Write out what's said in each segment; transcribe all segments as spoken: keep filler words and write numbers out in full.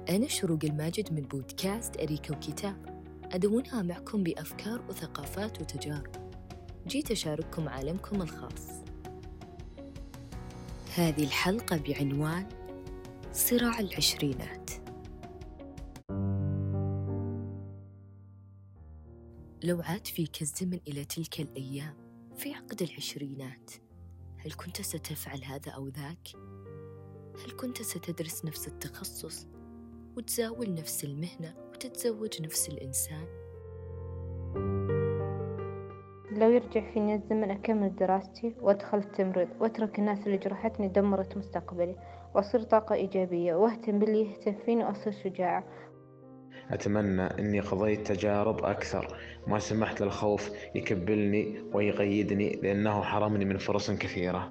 أنا شروق الماجد من بودكاست أريكة وكتاب، أدونها معكم بأفكار وثقافات وتجارب. جيت أشارككم عالمكم الخاص. هذه الحلقة بعنوان صراع العشرينات. لو عاد فيك الزمن إلى تلك الأيام في عقد العشرينات، هل كنت ستفعل هذا أو ذاك؟ هل كنت ستدرس نفس التخصص وتزاول نفس المهنة وتتزوج نفس الإنسان؟ لو يرجع فيني الزمن أكمل دراستي وأدخل التمريض وأترك الناس اللي جرحتني دمرت مستقبلي، وأصير طاقة إيجابية وأهتم باللي يهتم فيني وأصير شجاعة. أتمنى أني قضيت تجارب أكثر، ما سمحت للخوف يكبلني ويقيدني لأنه حرمني من فرص كثيرة.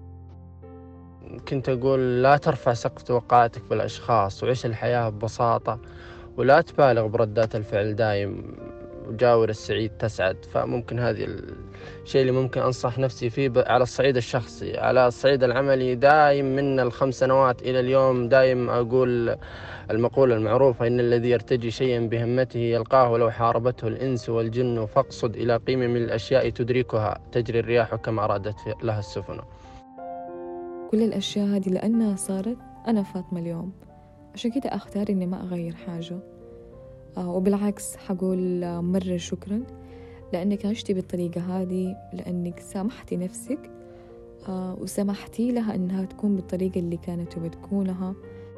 كنت أقول لا ترفع سقف توقعاتك بالأشخاص وعيش الحياة ببساطة، ولا تبالغ بردات الفعل دايم، وجاور السعيد تسعد. فممكن هذه الشيء اللي ممكن أنصح نفسي فيه على الصعيد الشخصي. على الصعيد العملي دايم من الخمس سنوات إلى اليوم دايم أقول المقولة المعروفة: إن الذي يرتجي شيئا بهمته يلقاه ولو حاربته الإنس والجن، فاقصد إلى قيمة من الأشياء تدركها، تجري الرياح كما أرادت لها السفن. كل الأشياء هذه لأنها صارت أنا فاطمة اليوم، عشان كده أختار إني ما أغير حاجة. آه وبالعكس حقول آه مرة شكرا لأنك عشتي بالطريقة هذه، لأنك سامحتي نفسك آه وسمحتي لها أنها تكون بالطريقة اللي كانت تبغى تكونها.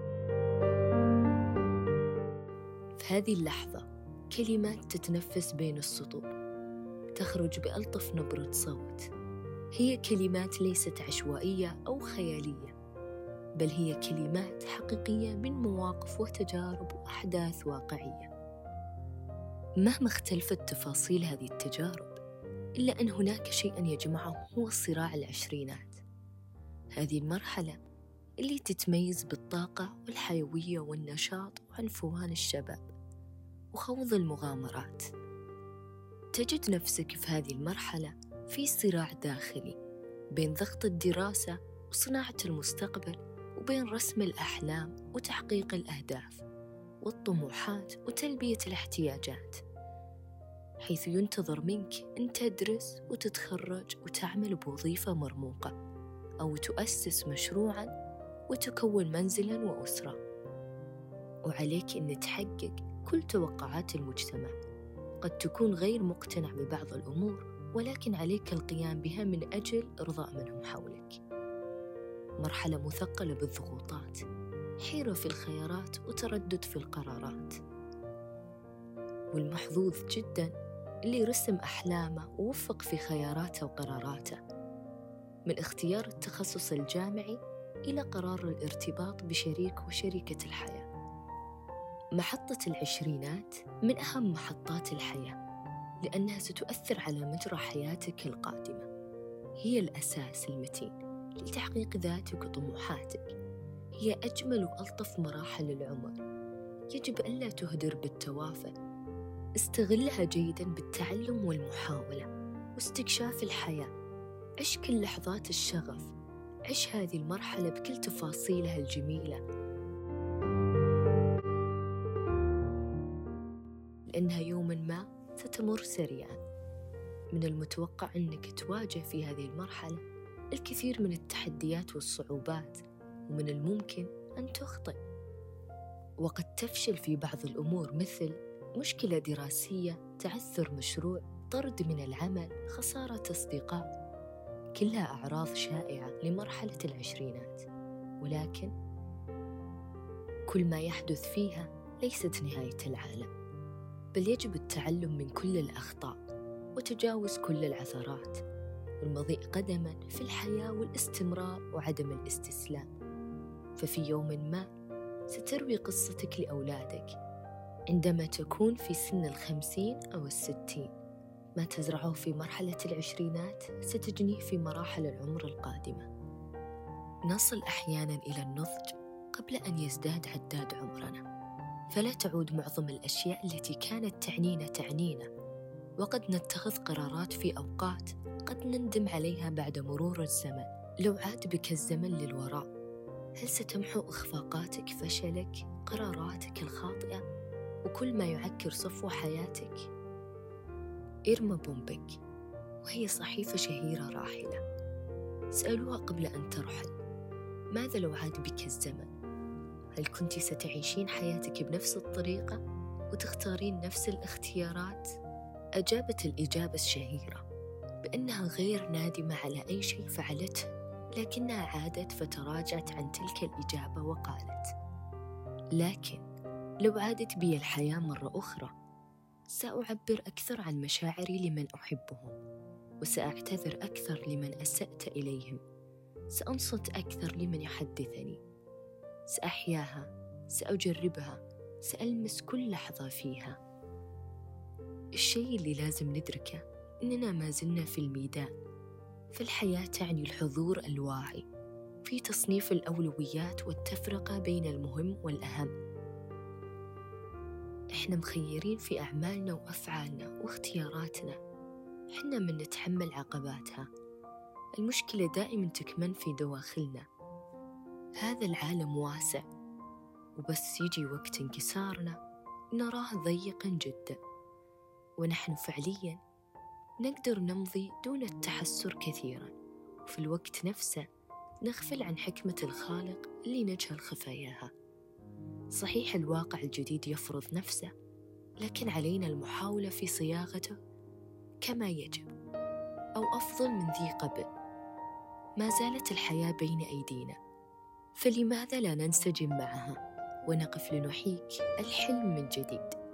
في هذه اللحظة كلمات تتنفس بين السطور، تخرج بألطف نبرة صوت. هي كلمات ليست عشوائية أو خيالية، بل هي كلمات حقيقية من مواقف وتجارب وأحداث واقعية. مهما اختلفت تفاصيل هذه التجارب، إلا أن هناك شيئا يجمعهم، هو صراع العشرينات. هذه المرحلة اللي تتميز بالطاقة والحيوية والنشاط وعنفوان الشباب وخوض المغامرات. تجد نفسك في هذه المرحلة في صراع داخلي بين ضغط الدراسة وصناعة المستقبل، وبين رسم الأحلام وتحقيق الأهداف والطموحات وتلبية الاحتياجات، حيث ينتظر منك أن تدرس وتتخرج وتعمل بوظيفة مرموقة، أو تؤسس مشروعاً وتكون منزلاً وأسرة، وعليك أن تحقق كل توقعات المجتمع. قد تكون غير مقتنع ببعض الأمور، ولكن عليك القيام بها من أجل إرضاء من هم حولك. مرحلة مثقلة بالضغوطات، حيرة في الخيارات وتردد في القرارات. والمحظوظ جداً اللي رسم أحلامه ووفق في خياراته وقراراته، من اختيار التخصص الجامعي إلى قرار الارتباط بشريك وشريكة الحياة. محطة العشرينات من أهم محطات الحياة، لأنها ستؤثر على مجرى حياتك القادمة. هي الأساس المتين لتحقيق ذاتك وطموحاتك. هي أجمل وألطف مراحل العمر، يجب ألا تهدر بالتوافه. استغلها جيداً بالتعلم والمحاولة واستكشاف الحياة. عش كل لحظات الشغف، عش هذه المرحلة بكل تفاصيلها الجميلة، لأنها يوماً ما ستمر سريعاً. من المتوقع أنك تواجه في هذه المرحلة الكثير من التحديات والصعوبات، ومن الممكن أن تخطئ وقد تفشل في بعض الأمور، مثل مشكلة دراسية، تعثر مشروع، طرد من العمل، خسارة أصدقاء. كلها أعراض شائعة لمرحلة العشرينات، ولكن كل ما يحدث فيها ليست نهاية العالم، بل يجب التعلم من كل الأخطاء وتجاوز كل العثرات، والمضي قدما في الحياة والاستمرار وعدم الاستسلام. ففي يوم ما ستروي قصتك لأولادك عندما تكون في سن الخمسين أو الستين. ما تزرعه في مرحلة العشرينات ستجنيه في مراحل العمر القادمة. نصل أحيانا إلى النضج قبل أن يزداد عداد عمرنا، فلا تعود معظم الأشياء التي كانت تعنينا تعنينا، وقد نتخذ قرارات في أوقات قد نندم عليها بعد مرور الزمن. لو عاد بك الزمن للوراء، هل ستمحو إخفاقاتك، فشلك، قراراتك الخاطئة وكل ما يعكر صفو حياتك؟ إيرما بومبك وهي صحيفة شهيرة راحلة سألوها قبل أن ترحل: ماذا لو عاد بك الزمن؟ هل كنت ستعيشين حياتك بنفس الطريقة وتختارين نفس الاختيارات؟ أجابت الإجابة الشهيرة بأنها غير نادمة على أي شيء فعلته، لكنها عادت فتراجعت عن تلك الإجابة وقالت: لكن لو عادت بي الحياة مرة أخرى سأعبر أكثر عن مشاعري لمن أحبهم، وسأعتذر أكثر لمن أسأت إليهم، سأنصت أكثر لمن يحدثني، سأحياها، سأجربها، سألمس كل لحظة فيها. الشيء اللي لازم ندركه إننا ما زلنا في الميدان، فالحياة تعني الحضور الواعي في تصنيف الأولويات والتفرقة بين المهم والأهم. إحنا مخيرين في أعمالنا وأفعالنا واختياراتنا، إحنا من نتحمل عقباتها. المشكلة دائما تكمن في دواخلنا. هذا العالم واسع، وبس يجي وقت انكسارنا نراه ضيقا جدا، ونحن فعليا نقدر نمضي دون التحسر كثيرا، وفي الوقت نفسه نغفل عن حكمة الخالق اللي نجهل خفاياها. صحيح الواقع الجديد يفرض نفسه، لكن علينا المحاولة في صياغته كما يجب، أو أفضل من ذي قبل. ما زالت الحياة بين أيدينا، فلماذا لا ننسجم معها ونقف لنحيك الحلم من جديد؟